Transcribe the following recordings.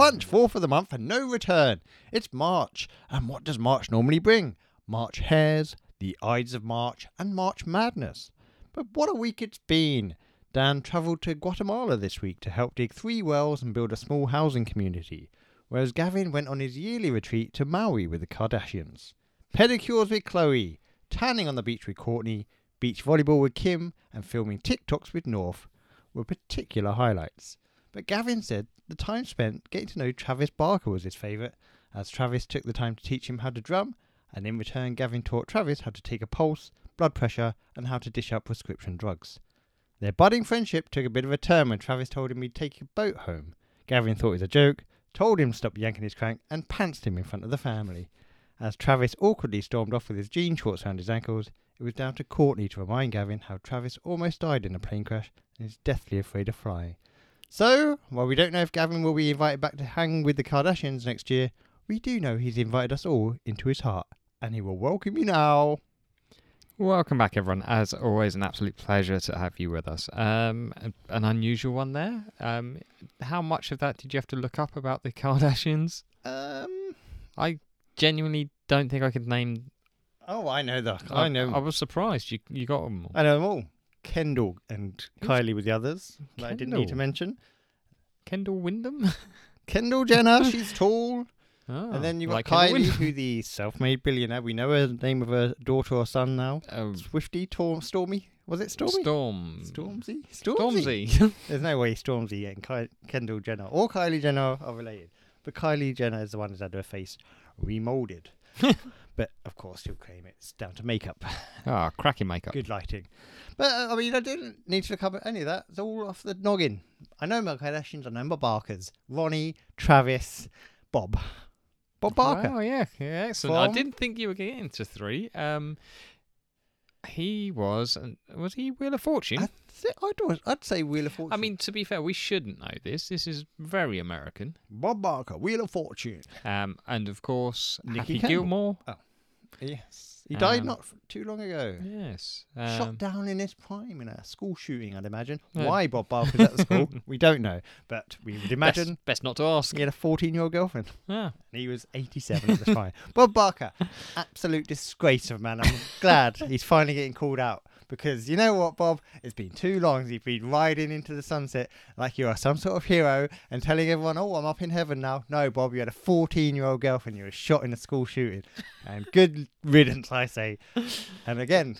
Crunch, 4th of the month and no return. It's March, and what does March normally bring? March hares, the Ides of March, and March madness. But what a week it's been. Dan travelled to Guatemala this week to help dig 3 wells and build a small housing community, whereas Gavin went on his yearly retreat to Maui with the Kardashians. Pedicures with Chloe, tanning on the beach with Courtney, beach volleyball with Kim, and filming TikToks with North were particular highlights. But Gavin said the time spent getting to know Travis Barker was his favourite, as Travis took the time to teach him how to drum, and in return Gavin taught Travis how to take a pulse, blood pressure, and how to dish out prescription drugs. Their budding friendship took a bit of a turn when Travis told him he'd take a boat home. Gavin thought it was a joke, told him to stop yanking his crank, and pantsed him in front of the family. As Travis awkwardly stormed off with his jean shorts around his ankles, it was down to Courtney to remind Gavin how Travis almost died in a plane crash and is deathly afraid of flying. So, while we don't know if Gavin will be invited back to hang with the Kardashians next year, we do know he's invited us all into his heart, and he will welcome you now. Welcome back, everyone. As always, an absolute pleasure to have you with us. An unusual one there. How much of that did you have to look up about the Kardashians? I genuinely don't think I could name. Oh, I know I was surprised you got them all. I know them all. Kendall and Kylie were the others that I didn't need to Kendall? mention. Kendall Windham? Kendall Jenner, she's tall. Oh, And then you've got like Kendall Kylie, Windham. who the self-made billionaire. We know her name of her daughter or son now. Oh, Swifty, Stormy. Was it Stormy? Stormzy? Stormzy. There's no way Stormzy and Kendall Jenner or Kylie Jenner are related. But Kylie Jenner is the one who's had her face remoulded. But, of course, you'll claim it's down to makeup. Ah, cracking makeup. Good lighting. But, I mean, I didn't need to cover any of that. It's all off the noggin. I know my Kardashians, I know my Barkers. Ronnie, Travis, Bob. Bob Barker. Oh, yeah, excellent. I From- didn't think you were getting to 3. He was he Wheel of Fortune? I'd say Wheel of Fortune. I mean, to be fair, we shouldn't know this. This is very American. Bob Barker, Wheel of Fortune. And of course, Nicky Happy Campbell. Gilmore. Yes. He died Um, not too long ago. Yes. Shot down in his prime in a school shooting, I'd imagine. Yeah. Why Bob Barker's at the school, we don't know. But we would imagine Best not to ask. he had a 14-year-old girlfriend. Yeah. And he was 87 at the time. Bob Barker, absolute disgrace of a man. I'm glad he's finally getting called out. Because you know what, Bob? It's been too long. You've been riding into the sunset like you are some sort of hero and telling everyone, oh, I'm up in heaven now. No, Bob, you had a 14-year-old girlfriend. You were shot in a school shooting. And good riddance, I say. And again,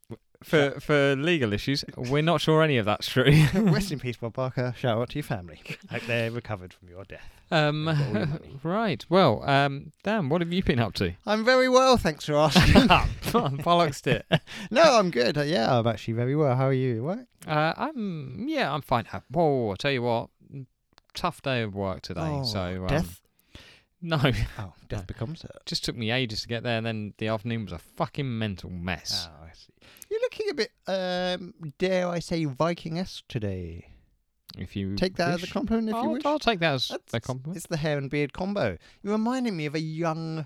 For legal issues, we're not sure any of that's true. rest in peace, Bob Barker. Shout out to your family. Hope they're recovered from your death. all your money. Right. Well, Dan, what have you been up to? I'm very well, thanks for asking. Bollocksed it. No, I'm good. Yeah, I'm actually very well. How are you? What? I'm fine. Whoa, I tell you what, tough day of work today. Oh, so death? No, Oh, death becomes it. just took me ages to get there, and then the afternoon was a fucking mental mess. Oh, I see. You're looking a bit, dare I say, Viking-esque today. If you Take that as a wish. compliment if you wish. I'll take that as That's- a compliment. It's the hair and beard combo. You're reminding me of a young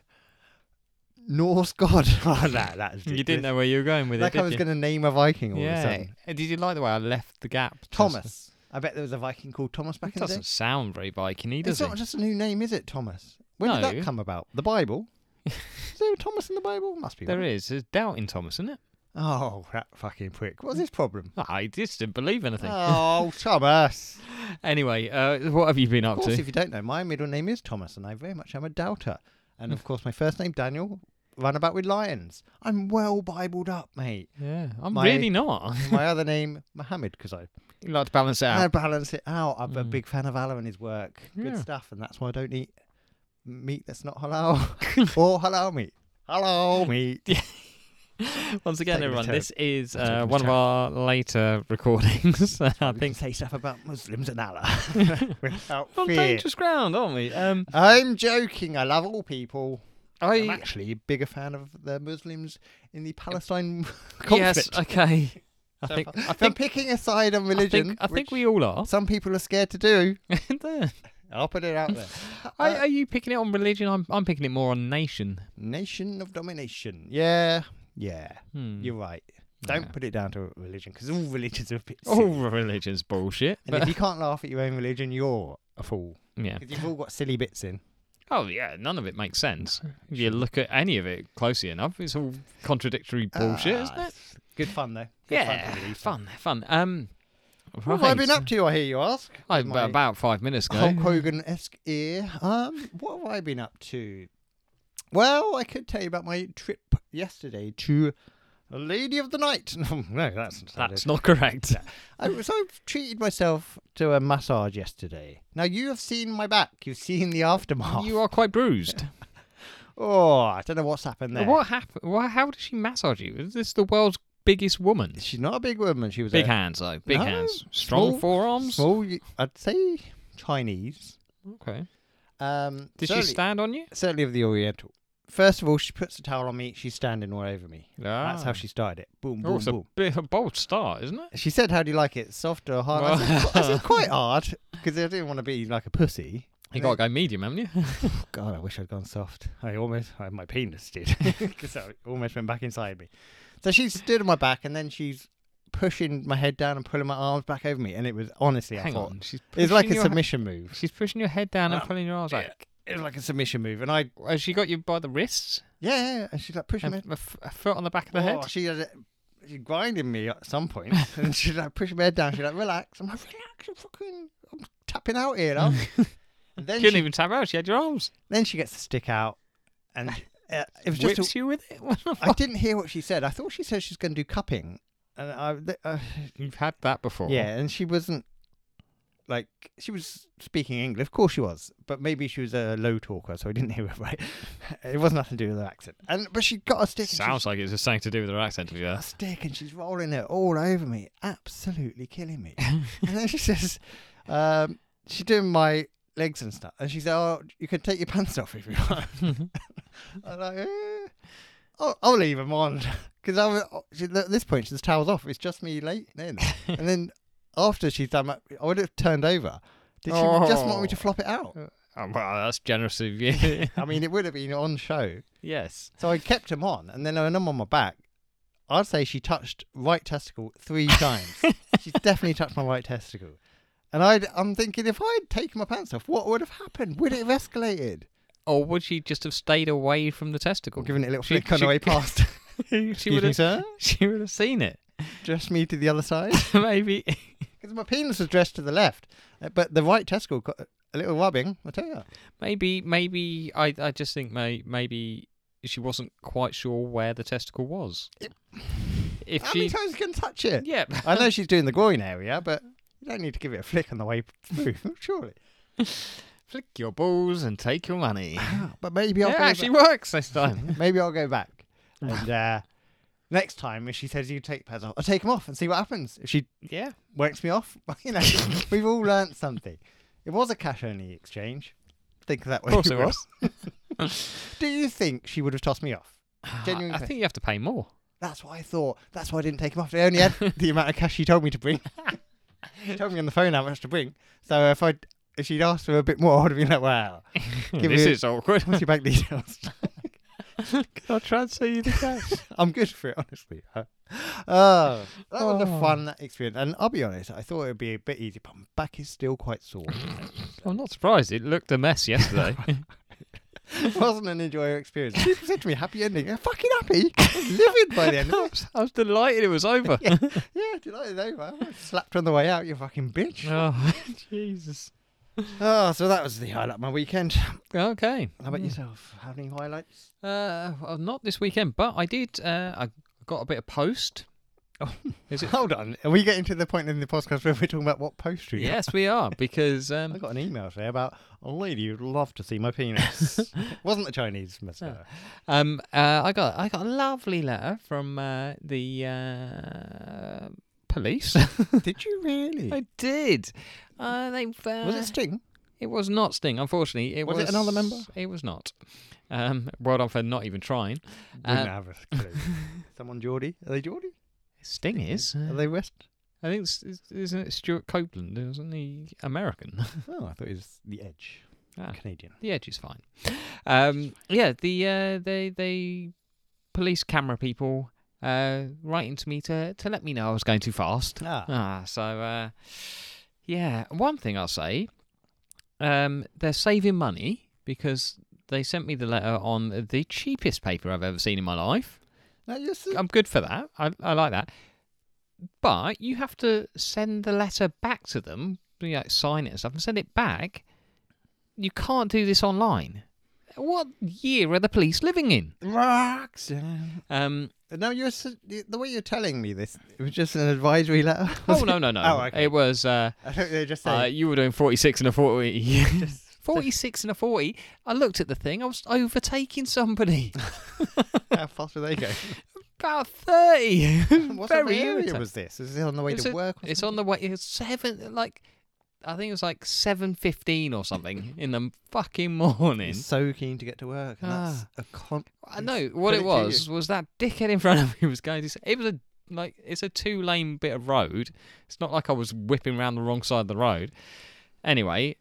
Norse god. Oh, that is You didn't know where you were going with like it, I did was you? going to name a Viking all of a Yeah. sudden. Did you like the way I left the gap? Thomas. I bet there was a Viking called Thomas back It in the day. doesn't sound very Viking-y, does It's not it? just a new name, is it, Thomas? When did No. that come about? The Bible? Is there a Thomas in the Bible? Must be. There one. is. There's doubt in Thomas, isn't it? Oh, that fucking prick. What's his problem? I just didn't believe anything. Oh, Thomas. Anyway, what have you been up Of course, to? if you don't know, my middle name is Thomas, and I very much am a doubter. And of course, my first name, Daniel, run about with lions. I'm well Bibled up, mate. Yeah, I'm My- really not. My other name, Mohammed, because I You like to balance it out. balance it out. I'm a Mm. big fan of Allah and his work. Good Yeah. stuff, and that's why I don't eat meat that's not halal or halal meat. Halal meat. Once again, taking a everyone, turn. this is I'm taking a one of turn. our later recordings. I We can think say stuff about Muslims and Allah without on fear. dangerous ground, aren't we? I'm joking. I love all people. I'm I actually a bigger fan of the Muslims in the Palestine yes, conflict. okay. I So think if I'm think picking a side on religion. I think which we all are. some people are scared to do. There. I'll put it out there. Are you picking it on religion? I'm picking it more on nation. Nation of domination. Yeah. You're right. Don't Yeah. put it down to religion, because all religions are a bit All silly. religion's bullshit. And But if you can't laugh at your own religion, you're a fool. Yeah. Because you've all got silly bits in. Oh, yeah, none of it makes sense. If you look at any of it closely enough, it's all contradictory bullshit, isn't it? Good fun, though. Good Yeah, fun. fun. What have I been up to, I hear you ask? About 5 minutes ago. Hulk Hogan-esque ear. What have I been up to? Well, I could tell you about my trip yesterday to a Lady of the Night. No, That's not correct. So I treated myself to a massage yesterday. Now, you have seen my back. You've seen the aftermath. You are quite bruised. Oh, I don't know what's happened there. What happened? How did she massage you? Is this the world's biggest woman? She's not a big woman. She was Big hands, though. Big No, hands. Strong small- forearms? Small, I'd say Chinese. Okay. Did Did she stand on you? Certainly of the Oriental. First of all, she puts the towel on me. She's standing all over me. That's how she started it. Boom, boom, Oh, it's boom. a bold start, isn't it? She said, "How do you like it? Soft or hard?" I said, quite hard, because I didn't want to be like a pussy. You got to go medium, haven't you? God, I wish I'd gone soft. My penis did, because it almost went back inside me. So she stood on my back, and then she's pushing my head down and pulling my arms back over me, and it was honestly, Hang on. She's it was like a pushing your submission move. She's pushing your head down and pulling your arms back. It was like a submission move, and Has she got you by the wrists? yeah, and she's like pushing me. And a foot on the back of the head? She grinding me at some point, and she's like pushing my head down. She's like, "Relax." I'm like, "Relax, I'm tapping out here, love." And then Couldn't even tap out. She had your arms. Then she gets the stick out, and it was just. Whips you with it? I didn't hear what she said. I thought she said she's going to do cupping, and You've had that before. yeah, and she wasn't. Like, she was speaking English. Of course she was. But maybe she was a low talker, so I didn't hear it right. It wasn't nothing to do with her accent. But she got a stick. Sounds like it's just something to do with her accent, to be A honest. stick, and she's rolling it all over me. Absolutely killing me. And then she says, she's doing my legs and stuff. And she said, "Oh, you can take your pants off if you want." I'm like, I'll leave them on. Because at this point, there's towels off. It's just me late then. And then after she's done that, I would have turned over. Did she just want me to flop it out? Oh, well, that's generous of you. I mean, it would have been on show. Yes. So I kept them on. And then when I'm on my back, I'd say she touched right testicle 3 times. She's definitely touched my right testicle. And I'm thinking, if I'd taken my pants off, what would have happened? Would it have escalated? Or would she just have stayed away from the testicle? Or given it a little flick on the way past? She would have, sir? she would have seen it. Dress me to the other side? Maybe. Because my penis was dressed to the left. But the right testicle got a little rubbing, I tell you. Maybe I just think maybe she wasn't quite sure where the testicle was. How many times can you touch it? Yeah. I know she's doing the groin area, but you don't need to give it a flick on the way through, surely. Flick your balls and take your money. But maybe I'll It go actually back. works this time. Maybe I'll go back. And next time, if she says you take pads off, I'll take them off and see what happens. If she works me off, we've all learnt something. It was a cash-only exchange. Think of that way. Of course it was. Do you think she would have tossed me off? Genuinely. I think you have to pay more. That's what I thought. That's why I didn't take them off. They only had the amount of cash she told me to bring. She told me on the phone how much to bring. So if she'd asked for a bit more, I would have been like, wow. This is awkward. What's your bank details? Can I transfer you the cash? I'm good for it, honestly. That was a fun experience. And I'll be honest, I thought it would be a bit easy, but my back is still quite sore. I'm not surprised. It looked a mess yesterday. It wasn't an enjoyable experience. People said to me, happy ending. I'm fucking happy. I was livid by the end of it. I was delighted it was over. Yeah, delighted over. I slapped her on the way out, you fucking bitch. Oh, Jesus. So that was the highlight of my weekend. Okay. How about yourself? Have any highlights? Well, not this weekend, but I did. I got a bit of post. Oh, is it? Hold on. Are we getting to the point in the podcast where we're talking about what post we got? Yes, we are, because I got an email today about a lady who'd love to see my penis. It wasn't the Chinese mascara. I got a lovely letter from the police. Did you really? I did. Was it Sting? It was not Sting, unfortunately. Was it another member? It was not. Well done for not even trying. Wouldn't have a clue. Someone Geordie? Are they Geordie? Sting is. Are they West? I think isn't it Stuart Copeland? Isn't he American? Oh, I thought it was The Edge. Canadian. The Edge is fine. The police camera people writing to me to let me know I was going too fast. So one thing I'll say, they're saving money because they sent me the letter on the cheapest paper I've ever seen in my life. Now, I'm good for that. I like that. But you have to send the letter back to them, sign it and stuff, and send it back. You can't do this online. What year are the police living in? Roxanne. No, the way you're telling me this, it was just an advisory letter. Oh, no. Oh, okay. It was. I thought they were just saying. You were doing 46 and a 40. 46 and a 40. I looked at the thing. I was overtaking somebody. How fast were they going? About 30. What Very sort of area irritating. was this? Is it on the way to work? It's on the way. It's 7. I think it was 7:15 or something in the fucking morning. He's so keen to get to work. And that's I know what it was that dickhead in front of me was going to. It was it's a 2-lane bit of road. It's not like I was whipping around the wrong side of the road. Anyway,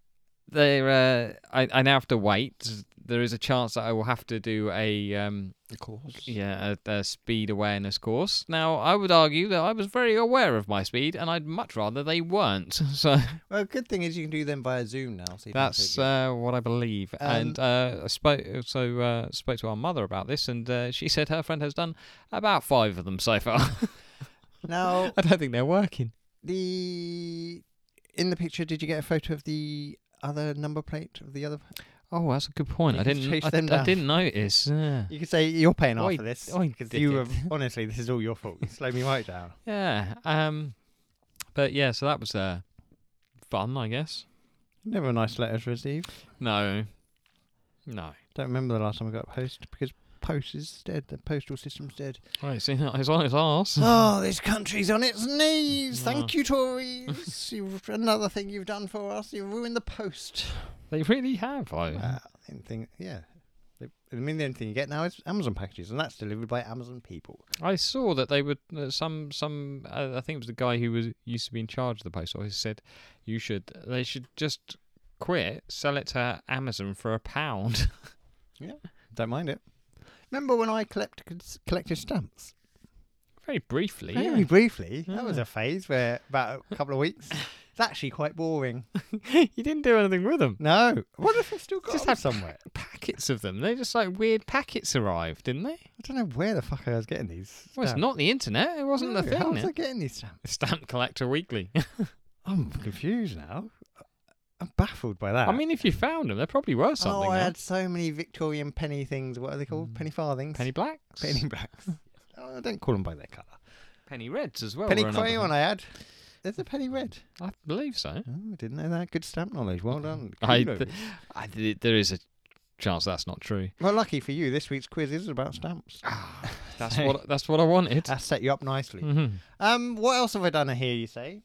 I now have to wait. There is a chance that I will have to do a course. Yeah, a speed awareness course. Now, I would argue that I was very aware of my speed, and I'd much rather they weren't. So, well, good thing is you can do them via Zoom now. So that's what I believe. And I spoke to our mother about this, and she said her friend has done about 5 of them so far. Now, I don't think they're working. In the picture, did you get a photo of the other number plate of the other? Oh, that's a good point. You I didn't notice. Yeah. You could say you're paying Oi, off for this. because Honestly, this is all your fault. You slowed me right down. Yeah. But yeah, so that was fun, I guess. Never a nice letter to receive. No. Don't remember the last time I got a post because post is dead. The postal system's dead. Right, see, it's on its arse. Oh, this country's on its knees. Thank you, Tories. Another thing you've done for us. You've ruined the post. They really have. The only thing you get now is Amazon packages, and that's delivered by Amazon people. I saw that they would some I think it was the guy who used to be in charge of the post office said they should just quit, sell it to Amazon for £1. Yeah, don't mind it. Remember when I collected stamps? Very briefly. Very briefly. Yeah. That was a phase where about a couple of weeks. It's actually quite boring. You didn't do anything with them. No. What if I still got Just them had somewhere? Packets of them. They just weird packets arrived, didn't they? I don't know where the fuck I was getting these stamps. Well, it's not the internet. It wasn't the thing. How was I getting these stamps? Stamp Collector Weekly. I'm confused now. I'm baffled by that. I mean, if you found them, there probably were something. Oh, I had so many Victorian penny things. What are they called? Penny farthings? Penny blacks? Penny blacks. I don't call them by their colour. Penny reds as well. Penny were another crayon thing. I had. There's a penny red. I believe so. Oh, I didn't know that. Good stamp knowledge. Well done. There is a chance that's not true. Well, lucky for you, this week's quiz is about stamps. That's what I wanted. That set you up nicely. Mm-hmm. What else have I done here, you say?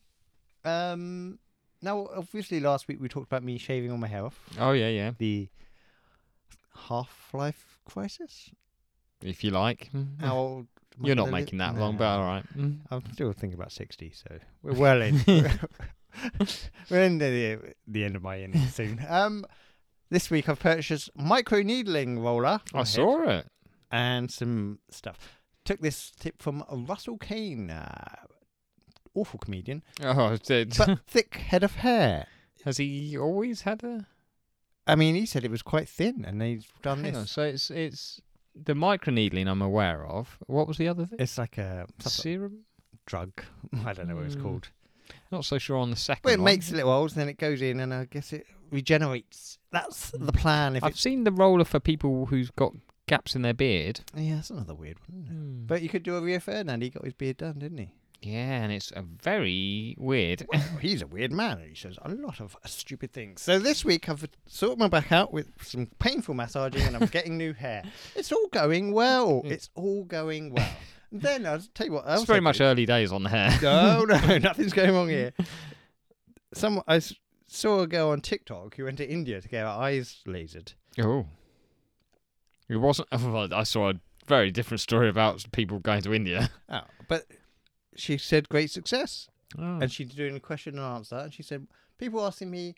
Now, obviously, last week we talked about me shaving all my hair off. Oh, yeah. The half-life crisis. If you like. How old? You're not making that long, but all right. I'm still thinking about 60, so we're well in. We're in the end of my innings soon. This week I've purchased micro-needling roller. I saw it. And some stuff. Took this tip from Russell Kane, awful comedian. Oh, it did. But thick head of hair. Has he always had a... I mean, he said it was quite thin, and they've done Hang on, this. so it's the microneedling I'm aware of. What was the other thing? It's like a Serum? drug. I don't know what it's called. Not so sure on the second Well, it one. makes little holes, then it goes in, and I guess it regenerates. That's the plan. I've seen the roller for people who've got gaps in their beard. Yeah, that's another weird one, isn't it? But you could do a Rio Ferdinand. He got his beard done, didn't he? Yeah, and it's a very weird. Well, he's a weird man, and he says a lot of stupid things. So this week I've sorted my back out with some painful massaging, and I'm getting new hair. It's all going well. It's all going well. And then I'll tell you what else. It's very much early days on the hair. No, nothing's going wrong here. I saw a girl on TikTok who went to India to get her eyes lasered. Oh. It wasn't... I saw a very different story about people going to India. Oh, but she said great success. Oh. And she's doing a question and answer. And she said, people asking me,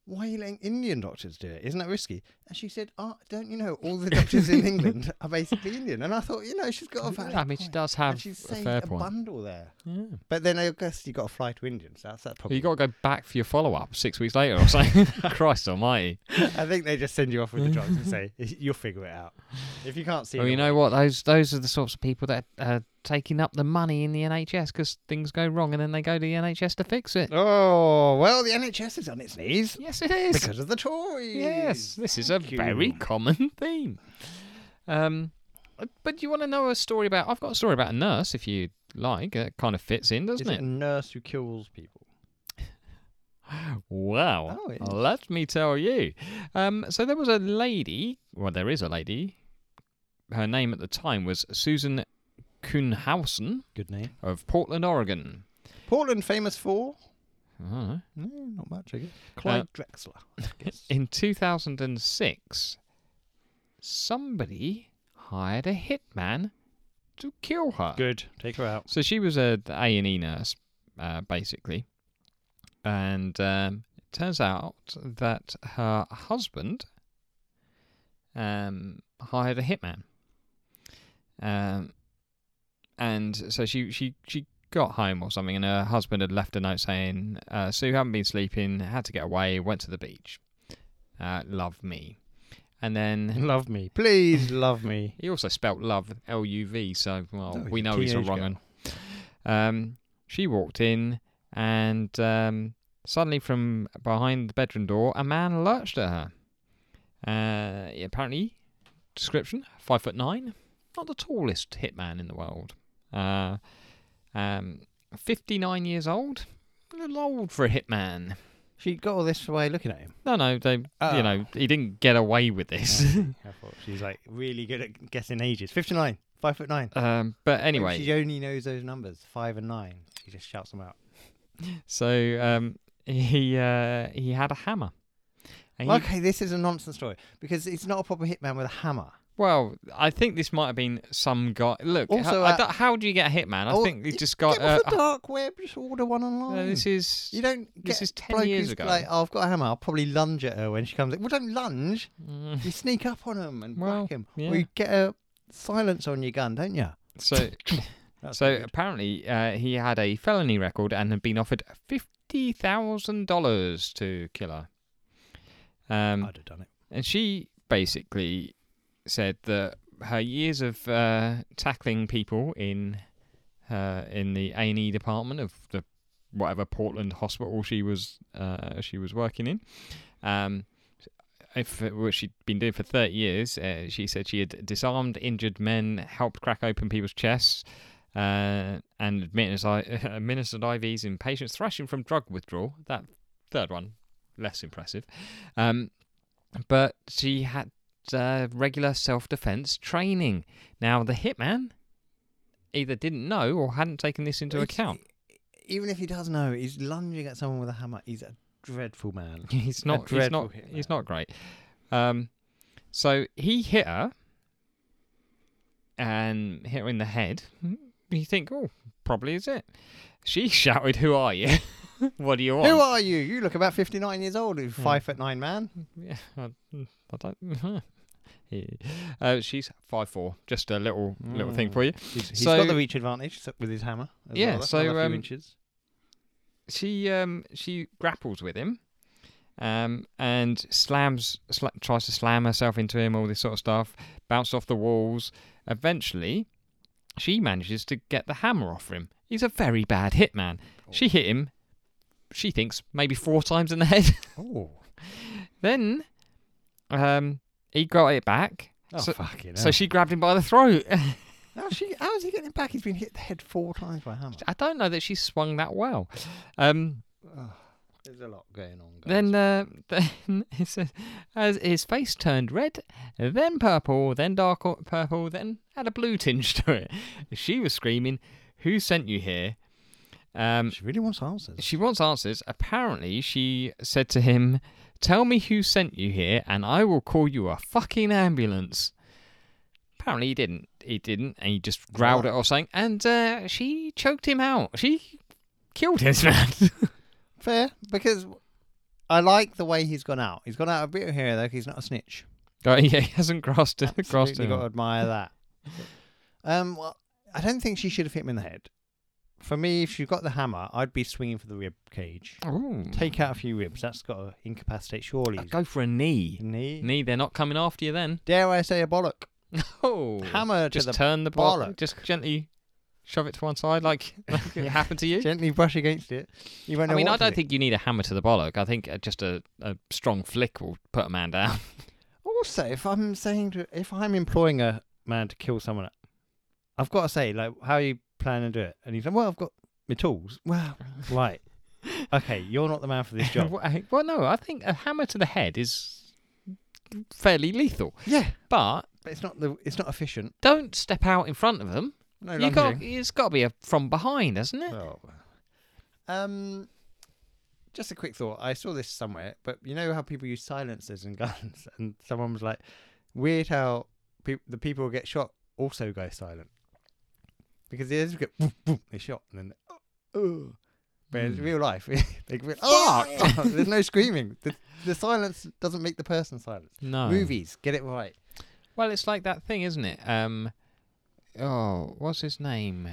why are you letting Indian doctors do it? Isn't that risky? And she said, don't you know, all the doctors in England are basically Indian? And I thought, she's got a valid I mean, she point. does have And she's a saved fair a point. bundle there. Yeah. But then I guess you got to fly to India, so that's that problem. You got to go back for your follow-up 6 weeks later or something. Christ almighty. I think they just send you off with the drugs and say, you'll figure it out. If you can't see Well, it, you know what? Those are the sorts of people that are taking up the money in the NHS because things go wrong and then they go to the NHS to fix it. Oh, well, the NHS is on its knees. Yes, it is. Because of the Tories. Yes, this is a Thank you. very common theme. But you want to know a story about... I've got a story about a nurse, if you like. It kind of fits in, doesn't Is it? it a nurse who kills people? Wow. Oh, it is. Let me tell you. So there was a lady... Well, there is a lady. Her name at the time was Susan Kuhnhausen Good name. of Portland, Oregon. Portland famous for? I don't know. No, not much, I guess. Clyde Drexler. I guess. In 2006, somebody hired a hitman to kill her. Good. Take her out. So she was a A&E nurse, basically. And it turns out that her husband hired a hitman. And so she got home or something, and her husband had left a note saying, Sue, haven't been sleeping, had to get away, went to the beach. Love me. And then Love me. Please love me. he also spelt love, L-U-V, so, well, Oh, we he's a know he's a teenage wrong one. She walked in, and suddenly from behind the bedroom door, a man lurched at her. Apparently, description, 5'9", not the tallest hitman in the world. 59 years old, a little old for a hitman. She got all this way looking at him. No, he didn't get away with this. I thought she's like really good at guessing ages. 59, 5'9". But anyway, She only knows those numbers, 5 and 9. She just shouts them out. so he had a hammer. And he- Okay, this is a nonsense story because it's not a proper hitman with a hammer. Well, I think this might have been some guy. Look, Also, how do you get a hitman? I think he just got. Get off the dark web, just order one online. This is. You don't This get is 10 bloke years who's ago. Like, I've got a hammer. I'll probably lunge at her when she comes in. Well, don't lunge. Mm, You sneak up on them and Well, whack him. yeah. Or you get a silence on your gun, don't you? so, That's so good. apparently he had a felony record and had been offered $50,000 to kill her. I'd have done it. And she basically said that her years of tackling people in the A&E department of the whatever Portland hospital she was working in, which she'd been doing for 30 years, she said she had disarmed injured men, helped crack open people's chests, and administered IVs in patients thrashing from drug withdrawal. That third one, less impressive. But she had regular self-defense training. Now, the hitman either didn't know or hadn't taken this into account. Even if he does know, he's lunging at someone with a hammer. He's a dreadful man. He's not great. So he hit her and hit her in the head. You think, oh, probably is it. She shouted, "Who are you? What do you want?" Who are you? You look about 59 years old, you 5'9" man. Yeah, I don't. She's 5'4". Just a little thing for you. He's So- got the reach advantage with his hammer. As Yeah, well. That's so, another few inches. She grapples with him, and tries to slam herself into him. All this sort of stuff. Bounced off the walls. Eventually, she manages to get the hammer off him. He's a very bad hitman. She hit him. She thinks maybe 4 times in the head. Oh, Then, he got it back. fucking So she grabbed him by the throat. How is he getting it back? He's been hit the head 4 times by a hammer. I don't know that she swung that well. There's a lot going on, guys. Then it says, as his face turned red, then purple, then dark purple, then had a blue tinge to it. She was screaming, "Who sent you here?" She really wants answers. She wants answers. Apparently, she said to him, "Tell me who sent you here, and I will call you a fucking ambulance." Apparently, he didn't. And he just growled at her or something, and she choked him out. She killed his man. Fair, because I like the way he's gone out. He's gone out a bit here, though. He's not a snitch. Oh, yeah, he hasn't crossed it. Absolutely got to admire that. Well, I don't think she should have hit him in the head. For me, if she got the hammer, I'd be swinging for the rib cage. Ooh. Take out a few ribs. That's got to incapacitate surely. Go for a knee. Knee. They're not coming after you then. Dare I say a bollock? Oh. Hammer to just the turn the bollock. Just gently shove it to one side like it happened to you. Gently brush against it. You won't know I what to don't do. think you need a hammer to the bollock. I think just a strong flick will put a man down. Also, if I'm employing a man to kill someone, I've got to say, like, how are you planning to do it? And he's like, well, I've got my tools. Well, right. Okay, you're not the man for this job. Well, no, I think a hammer to the head is fairly lethal. Yeah, But but it's not efficient. don't step out in front of them. No It's got to be from behind, hasn't it? Oh. Just a quick thought. I saw this somewhere, but you know how people use silencers and guns, and someone was like, "Weird how the people who get shot also go silent because they just get boom, boom, they shot, and then but in real life, they go, there's no screaming. The silence doesn't make the person silent. No. Movies, get it right. Well, it's like that thing, isn't it? What's his name?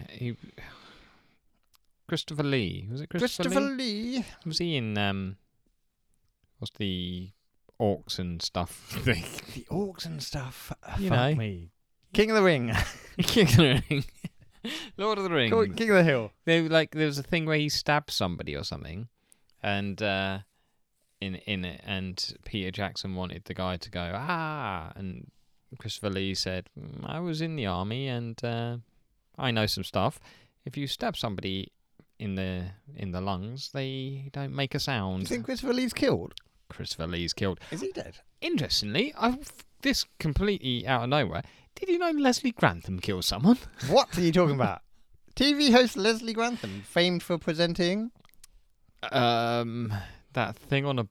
Christopher Lee. Was it Christopher Lee? Was he in what's the orcs and stuff thing? The orcs and stuff. You Fuck know. me. King of the Ring. King of the Ring. Lord of the Rings. King of the Hill. There was a thing where he stabbed somebody or something, and in it, and Peter Jackson wanted the guy to go and Christopher Lee said, I was in the army and I know some stuff. If you stab somebody in the lungs, they don't make a sound. Do you think Christopher Lee's killed? Christopher Lee's killed. Is he dead? Interestingly, this completely out of nowhere. Did you know Leslie Grantham killed someone? What are you talking about? TV host Leslie Grantham, famed for presenting that thing on a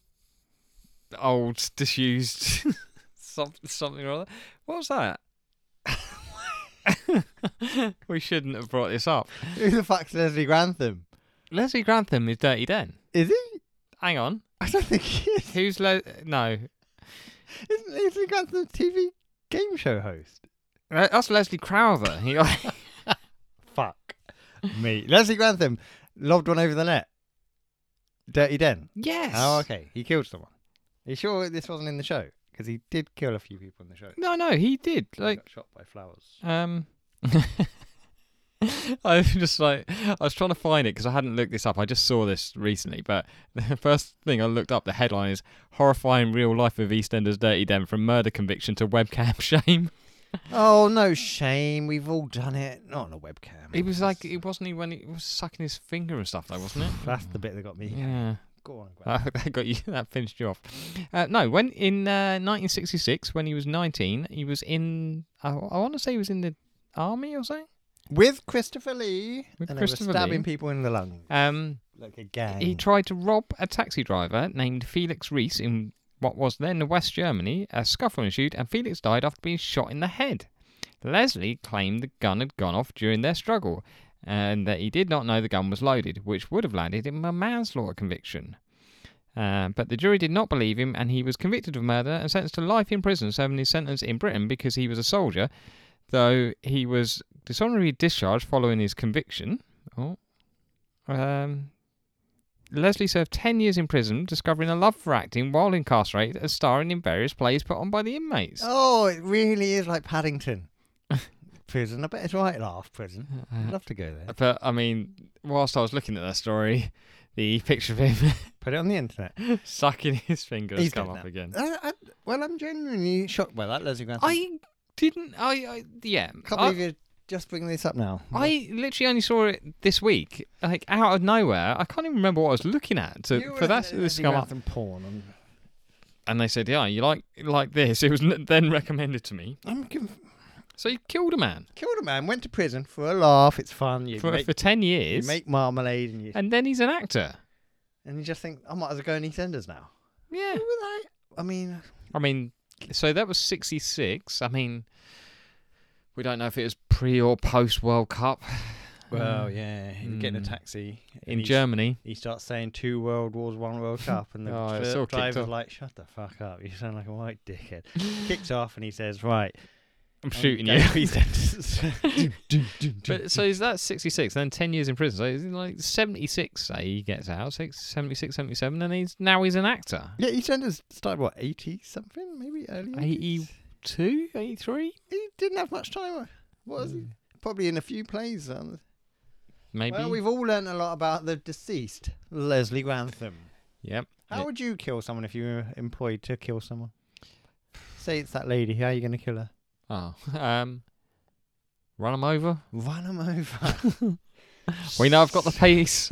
old disused something or other. What was that? We shouldn't have brought this up. Who the fuck's Leslie Grantham? Leslie Grantham is Dirty Den. Is he? Hang on. I don't think he is. Who's no? Isn't Leslie Grantham a TV game show host? That's Leslie Crowther. Fuck me. Leslie Grantham lobbed one over the net. Dirty Den. Yes. Oh, okay. He killed someone. Are you sure this wasn't in the show? Because he did kill a few people in the show. No, he did. He Like got shot by flowers. I was trying to find it because I hadn't looked this up. I just saw this recently, but the first thing I looked up, the headline is "Horrifying Real Life of EastEnders Dirty Den from Murder Conviction to Webcam Shame." Oh, no shame. We've all done it. Not on a webcam. It was like, it wasn't he when he was sucking his finger and stuff, though, wasn't it? That's the bit that got me. Yeah. Go on. That got you. That finished you off. No, when in 1966, when he was 19, he was in. I want to say he was in the army or something. With Christopher Lee. With and Christopher they were stabbing Lee. people in the lungs. Like a gang. He tried to rob a taxi driver named Felix Reese in what was then West Germany. A scuffle ensued, and Felix died after being shot in the head. Leslie claimed the gun had gone off during their struggle, and that he did not know the gun was loaded, which would have landed him a manslaughter conviction. But the jury did not believe him, and he was convicted of murder and sentenced to life in prison, serving his sentence in Britain because he was a soldier, though he was dishonorably discharged following his conviction. Leslie served 10 years in prison, discovering a love for acting while incarcerated as starring in various plays put on by the inmates. Oh, it really is like Paddington. Prison. I bet it's right, laugh prison. I'd love to go there. But, I mean, whilst I was looking at that story, the picture of him Put it on the internet. sucking his finger has He's come dead up now. again. Well, I'm genuinely shocked by that, Leslie Grantham. Yeah. Can't believe you're just bringing this up now. I literally only saw it this week, like out of nowhere. I can't even remember what I was looking at for that to come up. Porn And they said, "Yeah, you like this." It was then recommended to me. So you killed a man. Killed a man, went to prison for a laugh. It's fun. For 10 years. You make marmalade and then he's an actor. And you just think, I might as well go in EastEnders now. Yeah. Who were they? I mean, so that was 66. I mean, we don't know if it was pre or post World Cup. Well, yeah, he's getting a taxi in Germany. He starts saying 2 World Wars, 1 World Cup, and the It's all kicked driver's off. like, "Shut the fuck up! You sound like a white dickhead." Kicks off, and he says, "Right, I'm shooting go you. 3 sentences." But so is that 66, then 10 years in prison? So is it like 76, say he gets out, 76, 77, and he's an actor. Yeah, he started what, 80 something, maybe early 80s? 82, 83? He didn't have much time. What was he? Probably in a few plays. Maybe. Well, we've all learned a lot about the deceased Leslie Grantham. Yep. How would you kill someone if you were employed to kill someone? Say it's that lady. How are you going to kill her? Oh, run him over. Run him over. We know I've got the pace.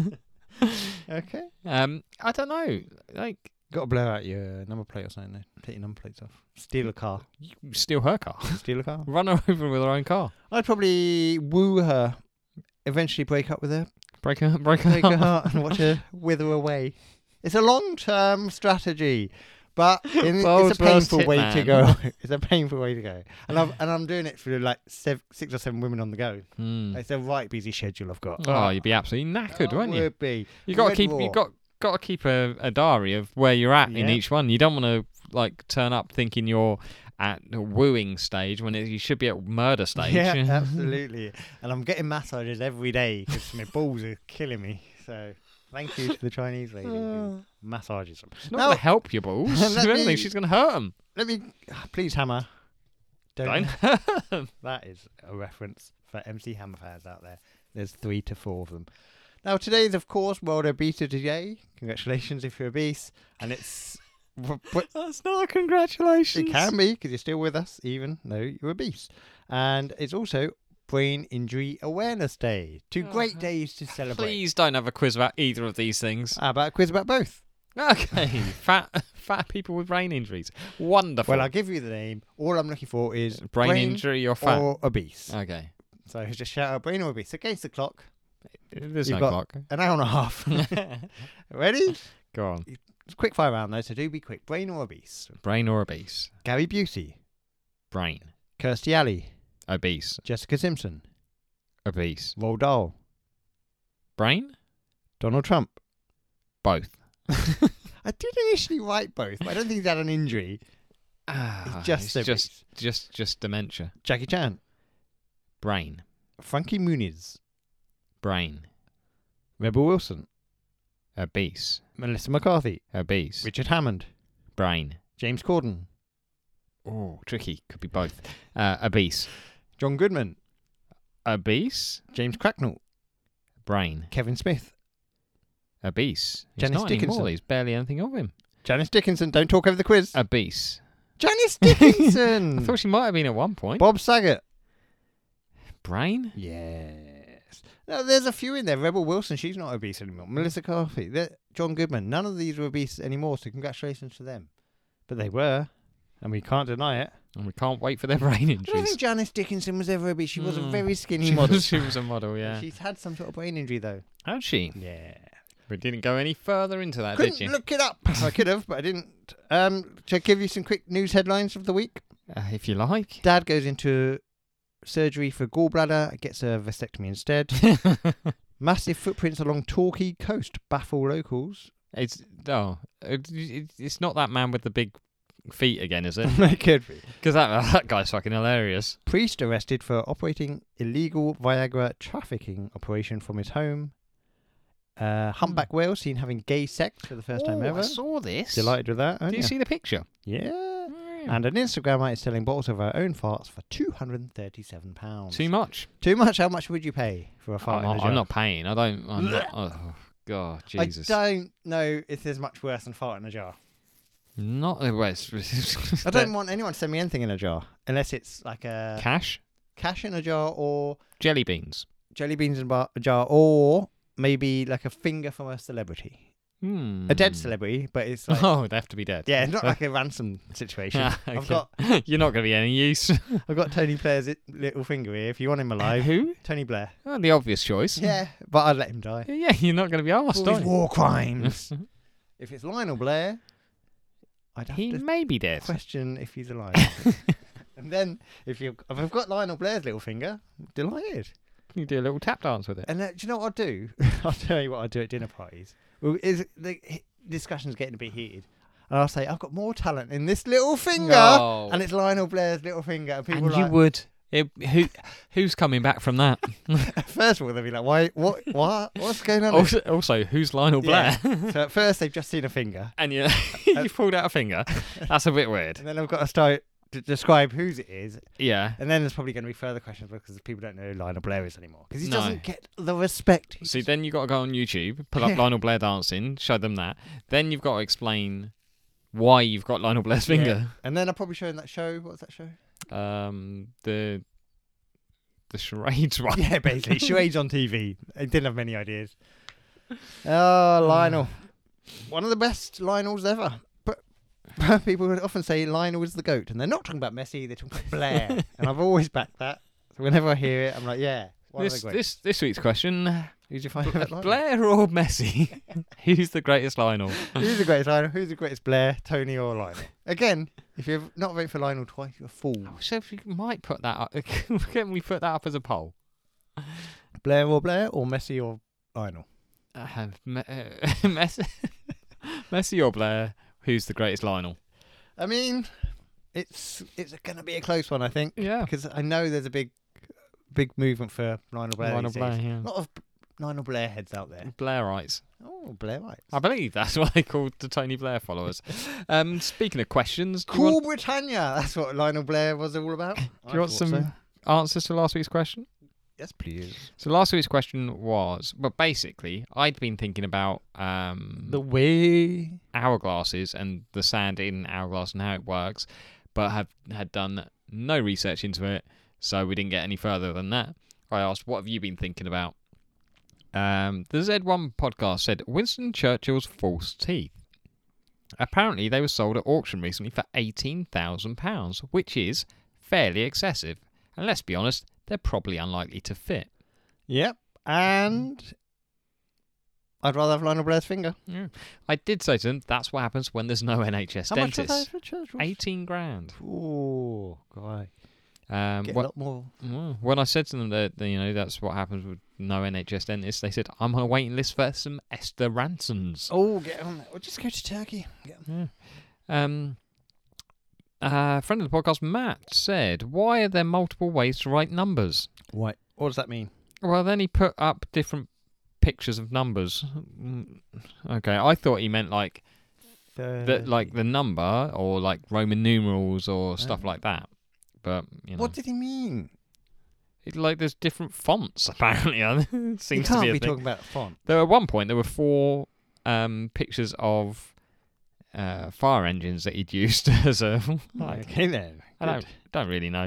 Okay. I don't know. Like, Got to blow out your number plate or something. Though. Take your number plates off. Steal a car. you steal her car. Steal a car. Run her over with her own car. I'd probably woo her. Eventually break up with her. Break her Break her heart. heart and watch her wither away. It's a long-term strategy. But it's World's a painful worst way to hitman. go. It's a painful way to go. And I'm doing it for like 6 or 7 women on the go. Mm. It's a right busy schedule I've got. Oh, you'd be absolutely knackered, won't you? Would be. You got to Red keep. Raw. You got to keep a diary of where you're at in Yeah. each one. You don't want to like turn up thinking you're at the wooing stage when you should be at murder stage. Yeah, absolutely. And I'm getting massages every day because my balls are killing me. So thank you to the Chinese lady who massages them. It's not going to help your balls. If Let anything, me- she's going to hurt them. Let me please hammer. Don't. That is a reference for MC Hammer fans out there. There's 3 to 4 of them. Now today is of course World Obesity Day. Congratulations if you're obese, and it's That's not a congratulations. it can be because you're still with us even though you're obese, and it's also Brain Injury Awareness Day. 2 great days to celebrate. Please don't have a quiz about either of these things. How about a quiz about both? Okay, fat people with brain injuries. Wonderful. Well, I'll give you the name. All I'm looking for is brain injury or fat. or obese. Okay. So just shout out brain or obese against the clock. There's You've no got- clock. An hour and a half. Ready? Go on. It's a quick fire round though, so do be quick. Brain or obese? Brain or obese? Gary Busey, Brain. Kirstie Alley, Obese. Jessica Simpson, Obese. Roald Dahl, Brain? Donald Trump. Both. I did initially write both, but I don't think he's had an injury. It's just obese. just dementia. Jackie Chan, Brain. Frankie Muniz, Brain. Rebel Wilson, Obese. Melissa McCarthy, Obese. Richard Hammond, Brain. James Corden, Oh, tricky. Could be both. Obese. John Goodman, Obese. James Cracknell, Brain. Kevin Smith, Obese. He's Janice not Dickinson. anymore. There's barely anything of him. Janice Dickinson. Don't talk over the quiz. Obese. Janice Dickinson. I thought she might have been at one point. Bob Saget. Brain? Yes. No, there's a few in there. Rebel Wilson, she's not obese anymore. Melissa McCarthy, John Goodman. None of these are obese anymore, so congratulations to them. But they were, and we can't deny it. And we can't wait for their brain I don't injuries. think Janice Dickinson was ever obese. She was a very skinny She model. was, she was a model, yeah. She's had some sort of brain injury, though. How'd she? Yeah. We didn't go any further into that, did Couldn't you? look it up. I could have, but I didn't. Shall I give you some quick news headlines of the week? If you like. Dad goes into surgery for gallbladder, gets a vasectomy instead. Massive footprints along Torquay coast baffle locals. It's not that man with the big feet again, is it? It could be. Because that guy's fucking hilarious. Priest arrested for operating illegal Viagra trafficking operation from his home. Humpback whale seen having gay sex for the first time ever. I saw this. Delighted with that, aren't Did you see the picture? Yeah. And an Instagrammer is selling bottles of her own farts for £237. Too much. Too much? How much would you pay for a fart in a jar? I'm not paying. I'm not. Oh, God, Jesus. I don't know if there's much worse than fart in a jar. Not the West. I don't want anyone to send me anything in a jar unless it's like a Cash? cash in a jar or Jelly beans. jelly beans in a jar or maybe like a finger from a celebrity. A dead celebrity, but it's like... Oh, they have to be dead. Yeah, not like a ransom situation. Okay. I've got You're not going to be any use. Tony Blair's little finger here. If you want him alive, Who? Tony Blair. Oh, the obvious choice. Yeah, but I'd let him die. Yeah, you're not going to be asked, All his war crimes. If it's Lionel Blair, I'd have He to may be dead. question if he's alive. And then if I've got Lionel Blair's little finger, delighted. You do a little tap dance with it. And do you know what I'll do? I'll tell you what I do at dinner parties. Well, the discussion's getting a bit heated. And I'll say, I've got more talent in this little finger. No. And it's Lionel Blair's little finger. And people And are you like, would. Who's coming back from that? first of all, they'll be like, why? What's going on? Also, who's Lionel Blair? Yeah. So at first, they've just seen a finger. And you pulled out a finger. That's a bit weird. And then I've got to start to describe whose it is. Yeah. And then there's probably going to be further questions because people don't know who Lionel Blair is anymore. Because he No. doesn't get the respect. See, then you've got to go on YouTube, pull up Lionel Blair dancing, show them that. Then you've got to explain why you've got Lionel Blair's finger. Yeah. And then I'll probably show him that show. What's that show? The charades one. Yeah, basically. Charades on TV. I didn't have many ideas. Oh, Lionel. One of the best Lionels ever. But people would often say Lionel is the GOAT. And they're not talking about Messi, they're talking about Blair. And I've always backed that. So whenever I hear it, I'm like, yeah. This week's question: Who's your favourite Lionel? Blair or Messi? Who's the greatest Lionel? Who's the greatest Lionel? Who's the greatest Blair, Tony or Lionel? Again, if you're not voting for Lionel twice, you're a fool. So if we might put that up, can we put that up as a poll? Blair or Messi or Lionel? Messi or Blair? Who's the greatest Lionel? I mean, it's going to be a close one, I think. Yeah. Because I know there's a big movement for Lionel Blair. Lionel these Blair, days. yeah. A lot of Lionel Blair heads out there. Blairites. Oh, Blairites. I believe that's what they called the Tony Blair followers. Speaking of questions, Cool Britannia. That's what Lionel Blair was all about. do you want some answers to last week's question? Yes, please. So last week's question was, well, basically, I'd been thinking about the way hourglasses and the sand in hourglass and how it works, but had done no research into it, so we didn't get any further than that. I asked, what have you been thinking about? The Z1 podcast said Winston Churchill's false teeth. Apparently, they were sold at auction recently for £18,000, which is fairly excessive. And let's be honest, they're probably unlikely to fit. Yep. And I'd rather have Lionel Blair's finger. Yeah. I did say to them, that's what happens when there's no NHS How much dentists. was that for Churchill? 18 grand. Oh, God. Get a lot more. When I said to them that that's what happens with no NHS dentists, they said I'm on a waiting list for some Esther Ransons. Oh, get on that. Well, just go to Turkey. Yeah. Friend of the podcast, Matt, said, why are there multiple ways to write numbers? What does that mean? Well, then he put up different pictures of numbers. Okay, I thought he meant like the number or like Roman numerals or stuff like that. But what did he mean? Like there's different fonts apparently. Seems you to can't be a be thing. talking about font. At one point there were 4 pictures of fire engines that he'd used as a. Okay then. I don't really know.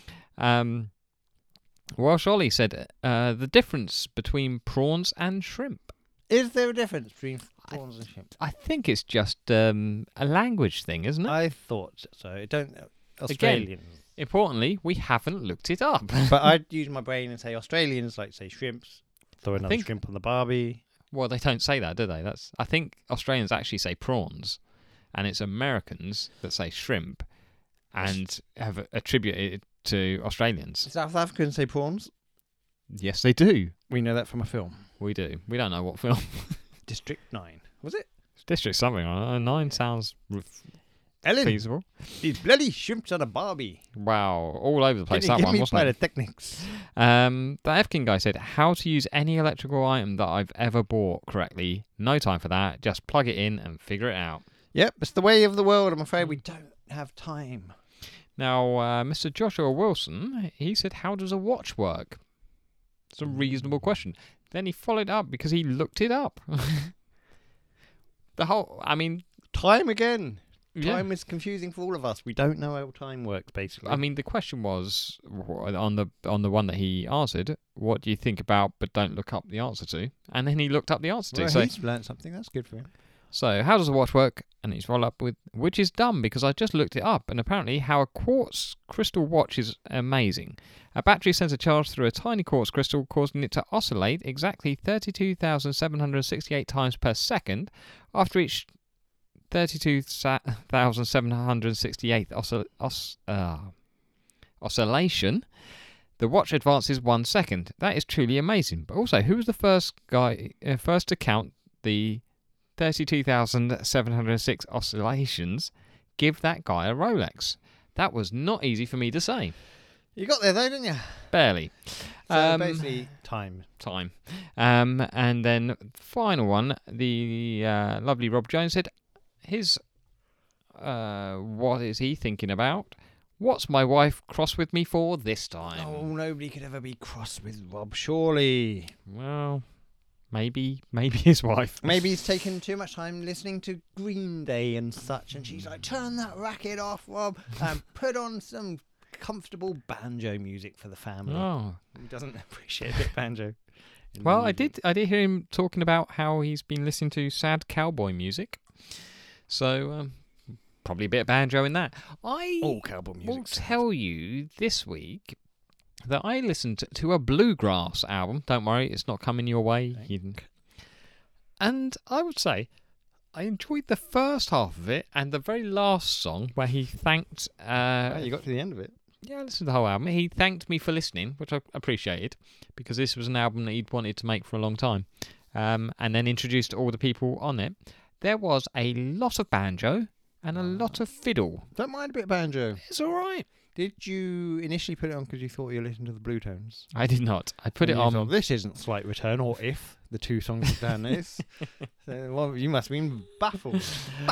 Welsh Ollie said the difference between prawns and shrimp. Is there a difference between prawns and shrimp? I think it's just a language thing, isn't it? I thought so. Australians. Again, importantly, we haven't looked it up. But I'd use my brain and say Australians like say shrimps. Throw another shrimp on the barbie. Well, they don't say that, do they? I think Australians actually say prawns, and it's Americans that say shrimp, and have attributed it to Australians. South Africans say prawns. Yes, they do. We know that from a film. We do. We don't know what film. District 9. Was it? District something. 9 sounds Ellen, feasible. these bloody shrimps on a barbie. Wow, all over the place. Didn't That one, give me wasn't it? pyrotechnics. The Efkin guy said, how to use any electrical item that I've ever bought correctly. No time for that. Just plug it in and figure it out. Yep, it's the way of the world. I'm afraid we don't have time. Now, Mr. Joshua Wilson, he said, how does a watch work? It's a reasonable question. Then he followed up because he looked it up. Time again. Yeah. Time is confusing for all of us. We don't know how time works, basically. I mean, the question was on the one that he answered. What do you think about, but don't look up the answer to? And then he looked up the answer to. Well, So he's learned something. That's good for him. So how does a watch work? And he's followed up with, which is dumb because I just looked it up, and apparently how a quartz crystal watch is amazing. A battery sends a charge through a tiny quartz crystal, causing it to oscillate exactly 32,768 times per second. After each 32,768th oscillation, The watch advances 1 second. That is truly amazing. But also, who was the first to count the 32,706 oscillations? Give that guy a Rolex. That was not easy for me to say. You got there though, didn't you? Barely. So basically, time. And then final one, the lovely Rob Jones said, his what is he thinking about? What's my wife cross with me for this time? Oh, nobody could ever be cross with Rob, surely. Well, maybe his wife. Maybe he's taken too much time listening to Green Day and such, and she's like, turn that racket off, Rob, and put on some comfortable banjo music for the family. Oh. He doesn't appreciate it, banjo. Well, I did hear him talking about how he's been listening to sad cowboy music. So, probably a bit of banjo in that. Cowboy music. Will tell you this week that I listened to a bluegrass album. Don't worry, it's not coming your way. And I would say I enjoyed the first half of it and the very last song where he thanked... you got to the end of it. Yeah, I listened to the whole album. He thanked me for listening, which I appreciated, because this was an album that he'd wanted to make for a long time. And then introduced all the people on it. There was a lot of banjo and a lot of fiddle. Don't mind a bit of banjo. It's all right. Did you initially put it on because you thought you were listening to the Blue Tones? I did not. I put it on... Thought, this isn't Slight Return or If, the two songs you've done this. So, well, you must have been baffled.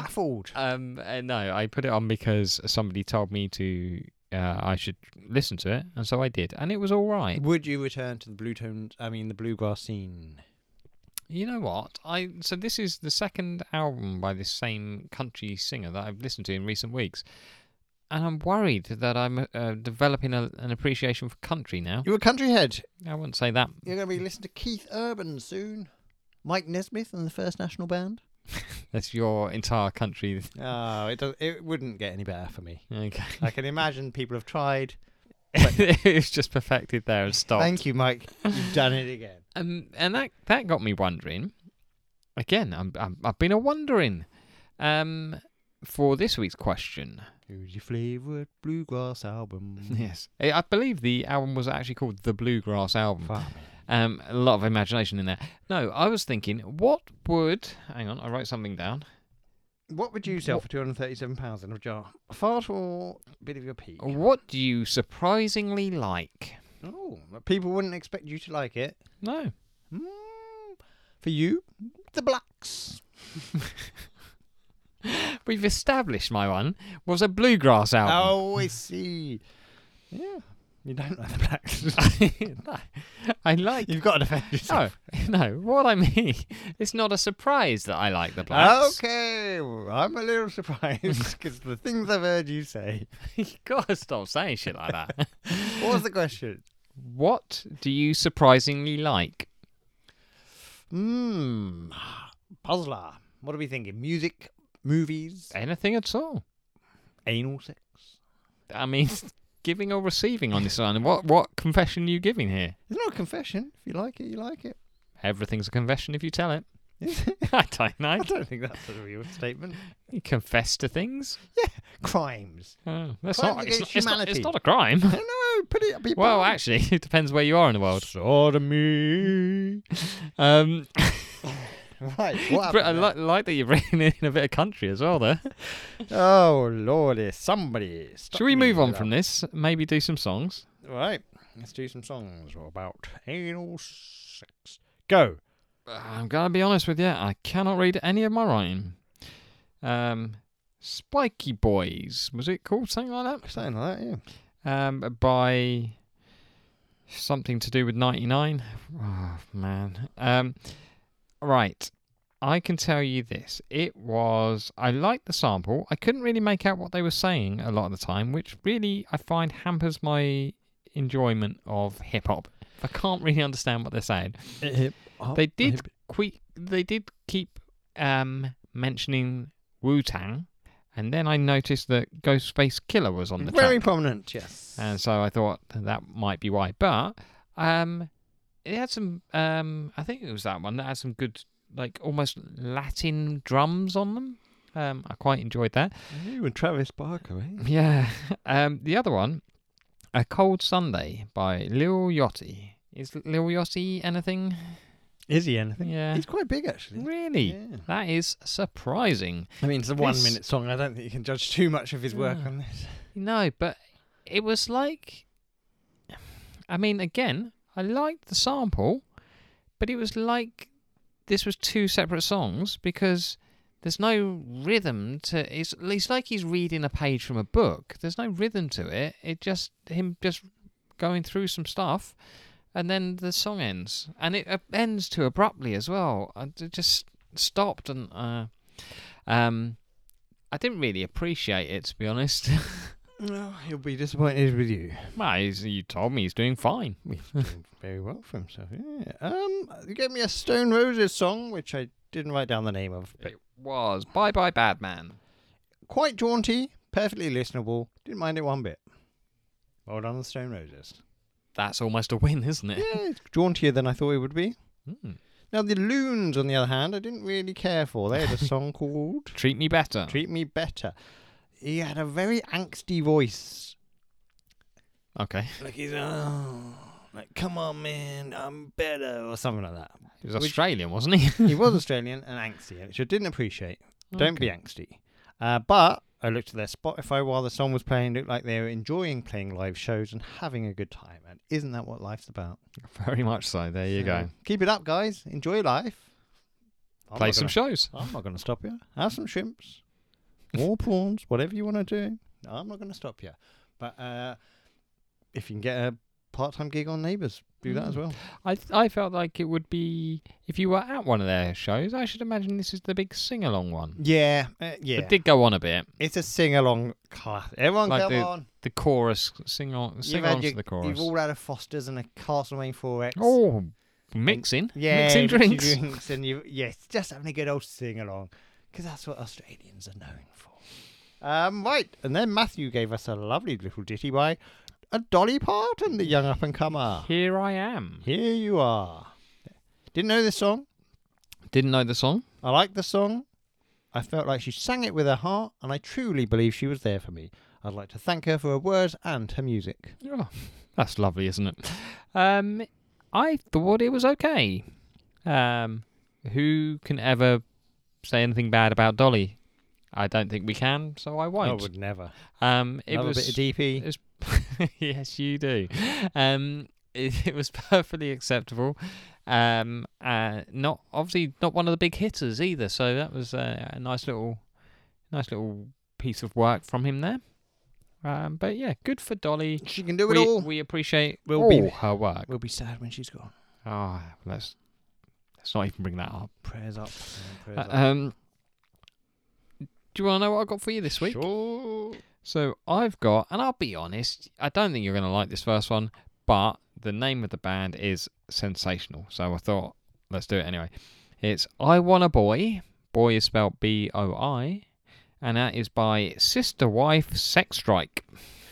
No, I put it on because somebody told me to... I should listen to it, and so I did, and it was all right. Would you return to the the bluegrass scene? You know what? So this is the second album by this same country singer that I've listened to in recent weeks, and I'm worried that I'm developing an appreciation for country now. You're a country head. I wouldn't say that. You're going to be listening to Keith Urban soon. Mike Nesmith and the First National Band. That's your entire country. Oh, it wouldn't get any better for me. Okay. I can imagine people have tried. It's just perfected there and stopped. Thank you, Mike. You've done it again. And that got me wondering. Again, I've been wondering. For this week's question. Who's your favourite bluegrass album? Yes. I believe the album was actually called The Bluegrass Album. Wow. A lot of imagination in there. No, I was thinking, what would... Hang on, I wrote something down. What would you sell for £237 in a jar? A fart or a bit of your pee? What do you surprisingly like? Oh, people wouldn't expect you to like it. No. For you, the Blacks. We've established my one was a bluegrass album. Oh, I see. Yeah. You don't like the Blacks. No, I like... You've got to defend yourself. No, what I mean, it's not a surprise that I like the Blacks. Okay, well, I'm a little surprised because the things I've heard you say. You gotta stop saying shit like that. What was the question? What do you surprisingly like? Puzzler. What are we thinking? Music, movies, Anything at all. anal sex. I mean... Giving or receiving on this one? What confession are you giving here? It's not a confession. If you like it, you like it. Everything's a confession if you tell it. Is it? I don't know. I don't think that's a real statement. You confess to things? Yeah, crimes. Oh, that's Crimes not, against it's not. humanity. It's not a crime. I know, put it up. Well, actually, it depends where you are in the world. Sodomy. Right, what But I happened? like that you're bringing in a bit of country as well there. Oh, lordy, somebody. Should we move on from this? Maybe do some songs? All right, let's do some songs about anal sex. Go. I'm going to be honest with you. I cannot read any of my writing. Spiky Boys. Was it called something like that? Something like that, yeah. By something to do with 99. Oh, man. Right. I can tell you this. I liked the sample. I couldn't really make out what they were saying a lot of the time, which really I find hampers my enjoyment of hip-hop. I can't really understand what they're saying. They did keep mentioning Wu-Tang, and then I noticed that Ghostface Killer was on the track. Very prominent, yes. And so I thought that might be why. But it had some, I think it was that one that had some good, like almost Latin drums on them. I quite enjoyed that. You and Travis Barker, eh? Yeah. The other one A Cold Sunday by Lil Yachty. Is Lil Yachty anything? Is he anything? Yeah. He's quite big, actually. Really? Yeah. That is surprising. I mean, it's a This- 1 minute song. I don't think you can judge too much of his work Yeah. on this. No, but it was like... I mean, again, I liked the sample, but it was like this was two separate songs because there's no rhythm to... It's like he's reading a page from a book. There's no rhythm to it. It just... Him just going through some stuff, and then the song ends. And it ends too abruptly as well. It just stopped, and... I didn't really appreciate it, to be honest. No, he'll be disappointed with you. Well, you told me he's doing fine. He's doing very well for himself. Yeah. You gave me a Stone Roses song, which I didn't write down the name of. But It was Bye Bye Bad Man. quite jaunty, perfectly listenable. Didn't mind it one bit. Well done, the Stone Roses. That's almost a win, isn't it? Yeah, it's jauntier than I thought it would be. Mm. Now, the Loons, on the other hand, I didn't really care for. They had a song called Treat Me Better. Treat Me Better. He had a very angsty voice. Okay. Like he's, like, come on, man, I'm better, or something like that. He was Australian, wasn't he? He was Australian and angsty, which I didn't appreciate. Don't be Okay. angsty. But I looked at their Spotify while the song was playing. Looked like they were enjoying playing live shows and having a good time. And isn't that what life's about? Very much so. There you go. Keep it up, guys. Enjoy life. Play some shows. I'm not going to stop you. Have some shrimps. More prawns. Whatever you want to do. I'm not going to stop you. But if you can get a part-time gig on Neighbours, do that as well. I felt like it would be, if you were at one of their shows, I should imagine this is the big sing-along one. Yeah. Yeah. It did go on a bit. It's a sing-along class. Everyone Like come on. The chorus, sing on to the chorus. You've all had a Foster's and a Castlemaine 4X. Oh, mixing. Yeah, Mixing drinks. and yes, just having a good old sing along, because that's what Australians are known for. Right, and then Matthew gave us a lovely little ditty by a Dolly Parton, the young up and comer. Here I am. Here you are. Didn't know this song. Didn't know the song. I liked the song. I felt like she sang it with her heart, and I truly believe she was there for me. I'd like to thank her for her words and her music. Oh, that's lovely, isn't it? I thought it was okay. Who can ever say anything bad about Dolly? I don't think we can, so I I won't. would never. It Another was bit of DP. it was yes, you do. It was perfectly acceptable. Not obviously not one of the big hitters either. So that was a nice little piece of work from him there. But yeah, good for Dolly. She can do it all. We appreciate We'll all be- her work. We'll be sad when she's gone. Oh, let's not even bring that up. Prayers up. Prayers up. Do you want to know what I got for you this week? Sure. So I've got, and I'll be honest, I don't think you're going to like this first one, but the name of the band is sensational. So I thought, let's do it anyway. It's I Want a Boy. Boy is spelled B-O-I. And that is by Sister Wife Sex Strike.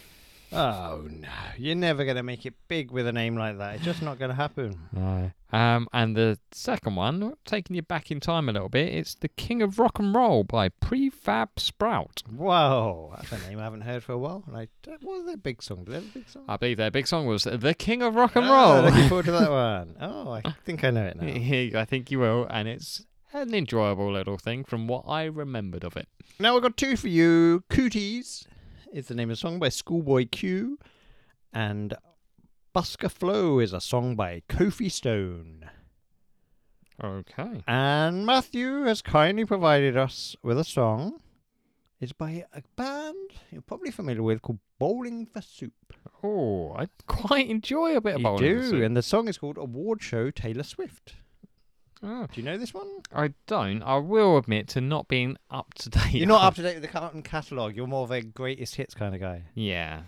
Oh no, you're never going to make it big with a name like that. It's just not going to happen. No. And the second one, taking you back in time a little bit, it's The King of Rock and Roll by Prefab Sprout. Whoa, that's a name I haven't heard for a while. What was their big song? Did they have a big song? I believe their big song was The King of Rock and Ah, Roll. looking forward to that one. Oh, I think I know it now. I think you will, and it's an enjoyable little thing from what I remembered of it. Now we've got two for you. Cooties is the name of the song by Schoolboy Q, and Busker Flow is a song by Kofi Stone. Okay. And Matthew has kindly provided us with a song. It's by a band you're probably familiar with called Bowling for Soup. Oh, I quite enjoy a bit of You bowling. do, for soup. and the song is called Award Show Taylor Swift. Oh, Do you know this one? I don't. I will admit to not being up to date. You're not up to date with the Carlton catalogue. You're more of a greatest hits kind of guy. Yeah.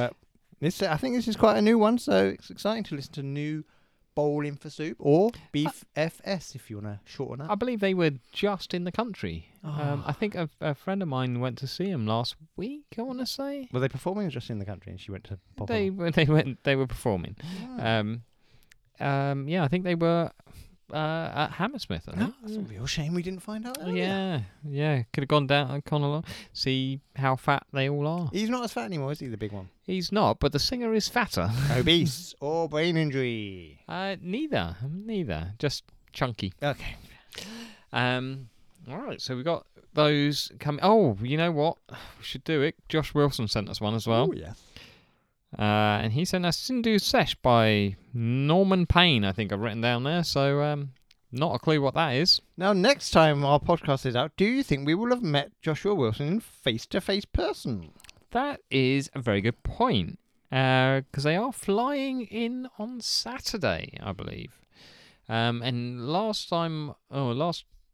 I think this is quite a new one, so it's exciting to listen to new Bowling for Soup or BFS if you want to shorten I that. believe they were just in the country. Oh. I think a friend of mine went to see them last week, I want to say. Were they performing or just in the country and she went to pop They on? were performing. Ah. Yeah, I think they were at Hammersmith, I think. That's a real shame we didn't find out earlier. Yeah. Could have gone along, see how fat they all are. He's not as fat anymore, is he, the big one? He's not, but the singer is fatter. Obese or brain injury? Neither. Just chunky. Okay. All right, so we got those coming. Oh, you know what? We should do it. Josh Wilson sent us one as well. Oh, yes. And he sent us Sindhu Sesh by Norman Payne, I think I've written down there. So, not a clue what that is. Now, next time our podcast is out, do you think we will have met Joshua Wilson in face-to-face person? That is a very good point. Because they are flying in on Saturday, I believe. And last time, I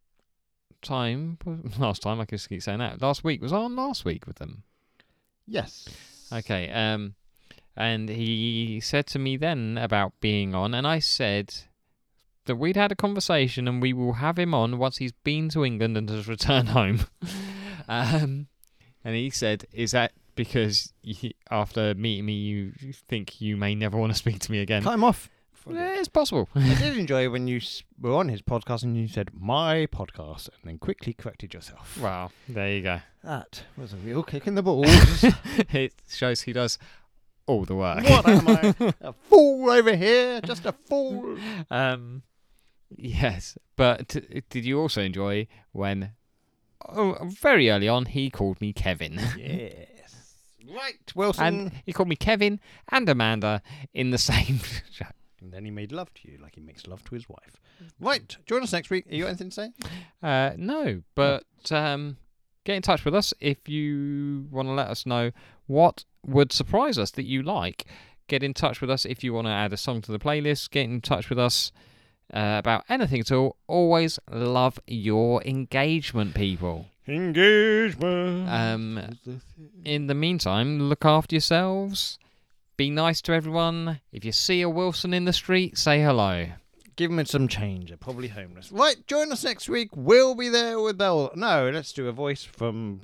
just keep saying that. Last week was on last week with them. Yes. Okay. And he said to me then about being on, and I said that we'd had a conversation and we will have him on once he's been to England and has returned home. And he said, is that because after meeting me you think you may never want to speak to me again? Cut him off. Yeah, it's possible. I did enjoy when you were on his podcast and you said, my podcast, and then quickly corrected yourself. Wow, there you go. That was a real kick in the balls. It shows he does all the work. What am I? A fool over here? Just a fool. Yes, but did you also enjoy when, very early on, he called me Kevin? Yes. Right, Wilson. And he called me Kevin and Amanda in the same show. And then he made love to you like he makes love to his wife. Right, join us next week. Are you got anything to say? No, but get in touch with us if you want to let us know what would surprise us that you like. Get in touch with us if you want to add a song to the playlist. Get in touch with us about anything at all. Always love your engagement, people. Engagement. In the meantime, look after yourselves. Be nice to everyone. If you see a Wilson in the street, say hello. Give them some change. They're probably homeless. Right, join us next week. We'll be there with Belle. No, let's do a voice from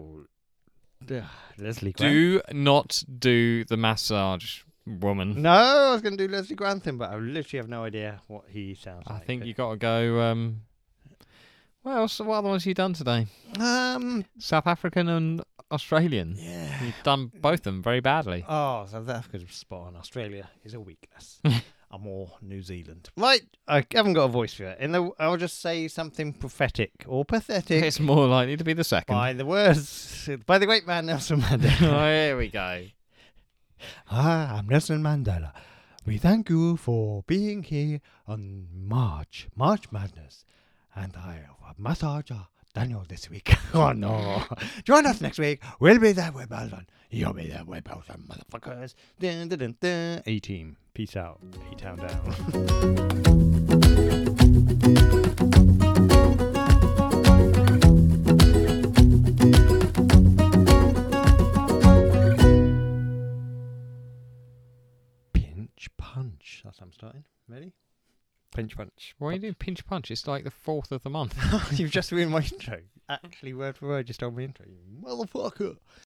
Leslie Grantham. Do not do the massage woman. No, I was going to do Leslie Grantham, but I literally have no idea what he sounds like. I think you got to go. What else? What other ones have you done today? South African and Australian. Yeah. You've done both of them very badly. Oh, South Africa's spot on. Australia is a weakness. I'm more New Zealand. Right, I haven't got a voice for it. I'll just say something prophetic or pathetic. It's more likely to be the second. By the words, by the great man Nelson Mandela. Oh, here we go. Hi, I'm Nelson Mandela. We thank you for being here on March Madness. And I have a massager Daniel this week. Oh no. Join us next week. We'll be there with Belton. You'll be there with Belton, motherfuckers. Dun, dun, dun, dun. A-Team. Peace out. A-Town down. Pinch punch. That's how I'm starting. Ready? Pinch punch. Why are you doing pinch punch? It's like the 4th of the month. You've just ruined my intro. Actually, word for word, just told me intro. You motherfucker.